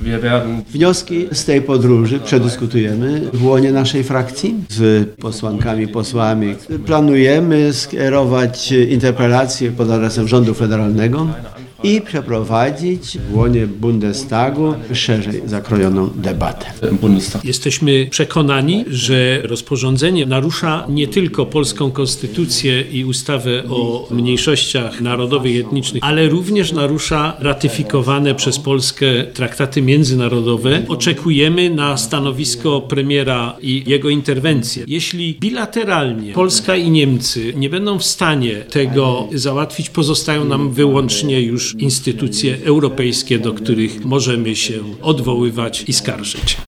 Wnioski z tej podróży przedyskutujemy w łonie naszej frakcji z posłankami, posłami. Planujemy skierować interpelację pod adresem rządu federalnego i przeprowadzić w łonie Bundestagu szerzej zakrojoną debatę. Jesteśmy przekonani, że rozporządzenie narusza nie tylko polską konstytucję i ustawę o mniejszościach narodowych i etnicznych, ale również narusza ratyfikowane przez Polskę traktaty międzynarodowe. Oczekujemy na stanowisko premiera i jego interwencję. Jeśli bilateralnie Polska i Niemcy nie będą w stanie tego załatwić, pozostają nam wyłącznie już instytucje europejskie, do których możemy się odwoływać i skarżyć.